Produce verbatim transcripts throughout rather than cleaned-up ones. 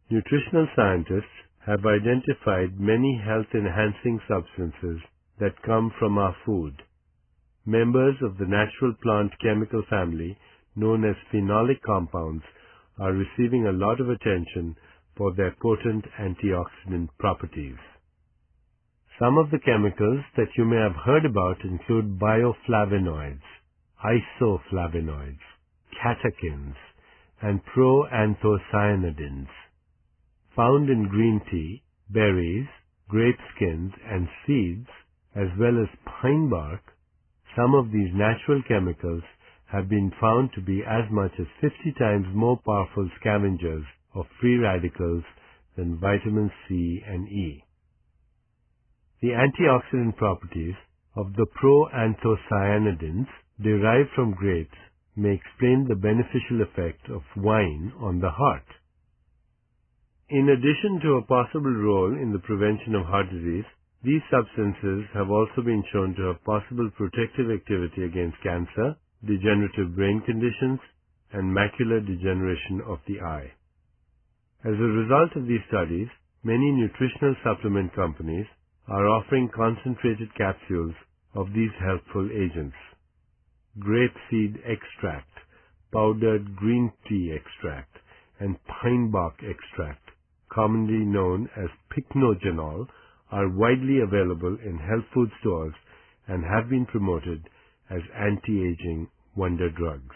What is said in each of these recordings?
nutritional scientists have identified many health-enhancing substances that come from our food. Members of the natural plant chemical family, known as phenolic compounds, are receiving a lot of attention for their potent antioxidant properties. Some of the chemicals that you may have heard about include bioflavonoids, isoflavonoids, catechins, and proanthocyanidins. Found in green tea, berries, grape skins, and seeds, as well as pine bark, some of these natural chemicals have been found to be as much as fifty times more powerful scavengers of free radicals than vitamins C and E. The antioxidant properties of the proanthocyanidins derived from grapes may explain the beneficial effect of wine on the heart. In addition to a possible role in the prevention of heart disease, these substances have also been shown to have possible protective activity against cancer, degenerative brain conditions, and macular degeneration of the eye. As a result of these studies, many nutritional supplement companies are offering concentrated capsules of these helpful agents. Grapeseed extract, powdered green tea extract, and pine bark extract, commonly known as pycnogenol, are widely available in health food stores and have been promoted as anti-aging wonder drugs.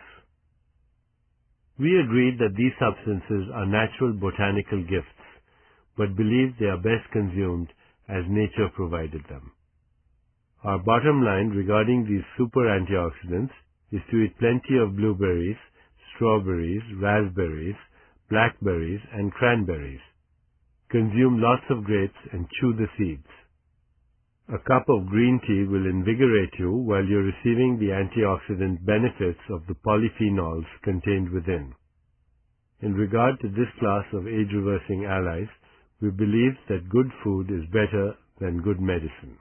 We agreed that these substances are natural botanical gifts, but believe they are best consumed as nature provided them. Our bottom line regarding these super antioxidants is to eat plenty of blueberries, strawberries, raspberries, blackberries, and cranberries. Consume lots of grapes and chew the seeds. A cup of green tea will invigorate you while you're receiving the antioxidant benefits of the polyphenols contained within. In regard to this class of age-reversing allies, we believe that good food is better than good medicine.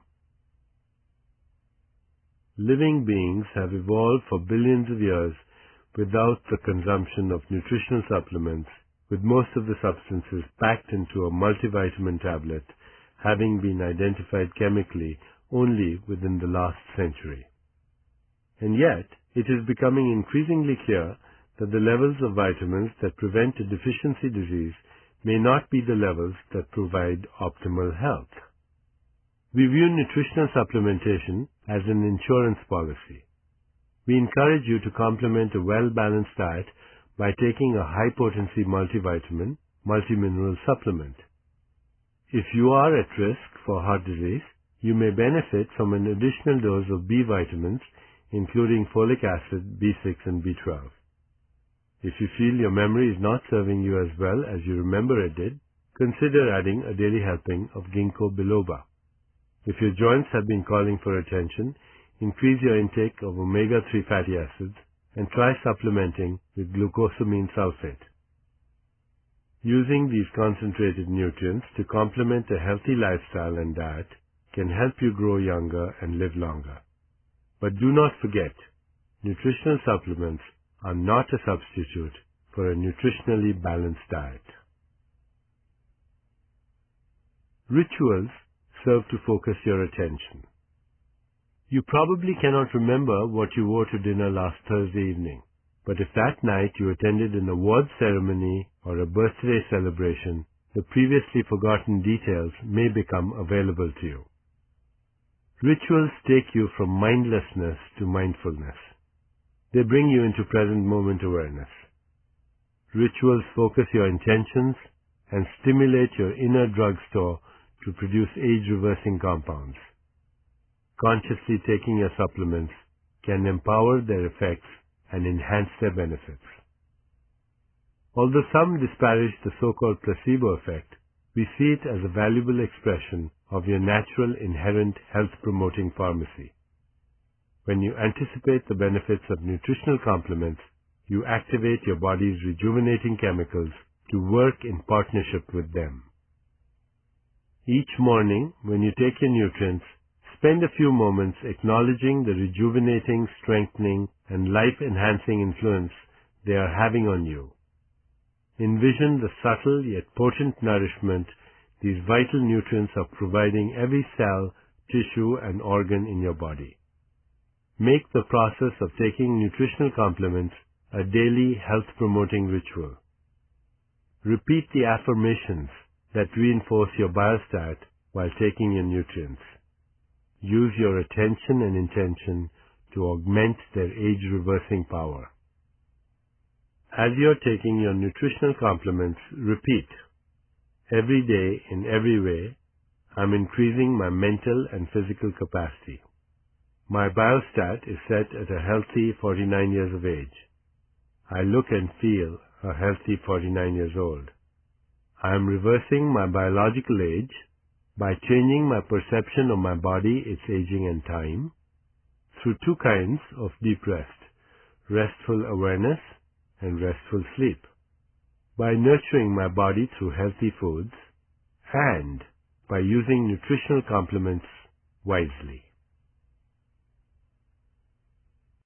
Living beings have evolved for billions of years without the consumption of nutritional supplements, with most of the substances packed into a multivitamin tablet having been identified chemically only within the last century. And yet, it is becoming increasingly clear that the levels of vitamins that prevent a deficiency disease may not be the levels that provide optimal health. We view nutritional supplementation as an insurance policy. We encourage you to complement a well-balanced diet by taking a high-potency multivitamin, multimineral supplement. If you are at risk for heart disease, you may benefit from an additional dose of B vitamins, including folic acid, B six, and B twelve. If you feel your memory is not serving you as well as you remember it did, consider adding a daily helping of ginkgo biloba. If your joints have been calling for attention, increase your intake of omega three fatty acids and try supplementing with glucosamine sulfate. Using these concentrated nutrients to complement a healthy lifestyle and diet can help you grow younger and live longer. But do not forget, nutritional supplements are not a substitute for a nutritionally balanced diet. Rituals serve to focus your attention. You probably cannot remember what you wore to dinner last Thursday evening, but if that night you attended an awards ceremony or a birthday celebration, the previously forgotten details may become available to you. Rituals take you from mindlessness to mindfulness. They bring you into present moment awareness. Rituals focus your intentions and stimulate your inner drugstore to produce age-reversing compounds. Consciously taking your supplements can empower their effects and enhance their benefits. Although some disparage the so-called placebo effect, we see it as a valuable expression of your natural inherent health-promoting pharmacy. When you anticipate the benefits of nutritional complements, you activate your body's rejuvenating chemicals to work in partnership with them. Each morning, when you take your nutrients, spend a few moments acknowledging the rejuvenating, strengthening, and life-enhancing influence they are having on you. Envision the subtle yet potent nourishment these vital nutrients are providing every cell, tissue, and organ in your body. Make the process of taking nutritional complements a daily health-promoting ritual. Repeat the affirmations that reinforce your biostat while taking your nutrients. Use your attention and intention to augment their age-reversing power. As you're taking your nutritional complements, repeat, every day, in every way, I'm increasing my mental and physical capacity. My biostat is set at a healthy forty-nine years of age. I look and feel a healthy forty-nine years old. I am reversing my biological age by changing my perception of my body, its aging and time, through two kinds of deep rest, restful awareness and restful sleep, by nurturing my body through healthy foods, and by using nutritional complements wisely.